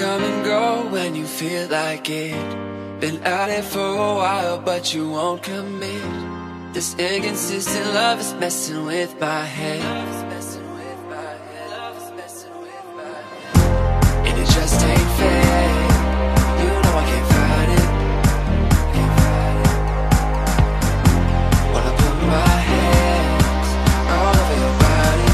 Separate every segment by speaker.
Speaker 1: come and go when you feel like it. Been at it for a while, but you won't commit. This inconsistent love is messing with my head, and it just ain't fair. You know I can't fight it. Wanna put my hands all over your body.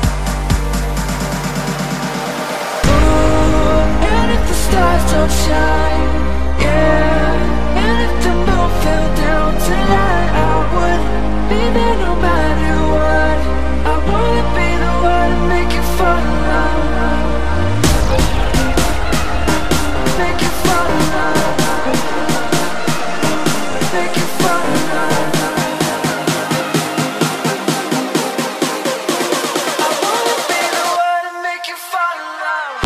Speaker 1: Ooh, and if the stars don't shine, yeah, and if the moon fell down tonight, I would be there no matter what. I wanna be the one to make you fall in love, make you fall in love, make you fall in love. I wanna be the one to make you fall in love.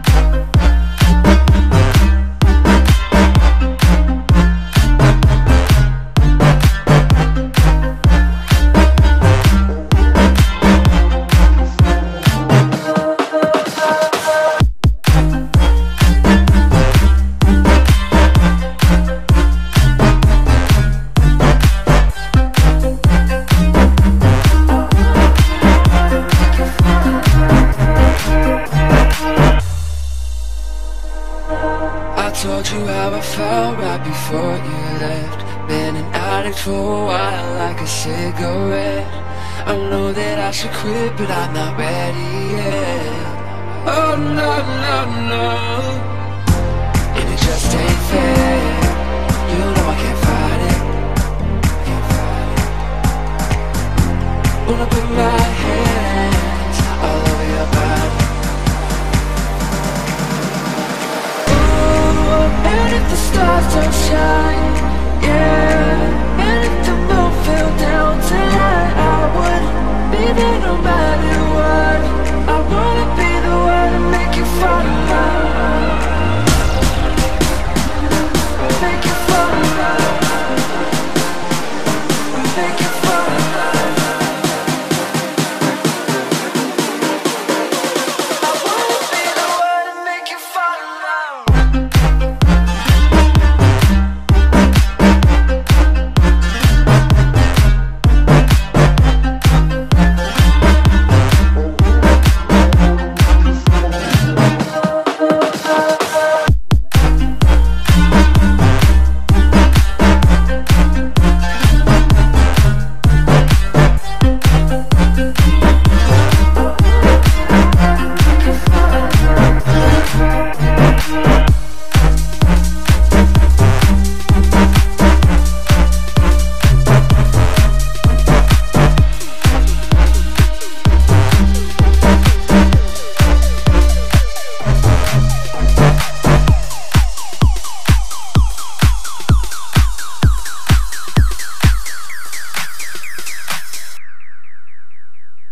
Speaker 1: I told you how I felt right before you left. Been an addict for a while, like a cigarette. I know that I should quit, but I'm not ready yet. Oh no, no, no. And it just ain't fair. You know I can't fight it. Wanna put my hands all over your body. And if the stars don't shine, yeah, and if the moon fell down tonight, I would be there no matter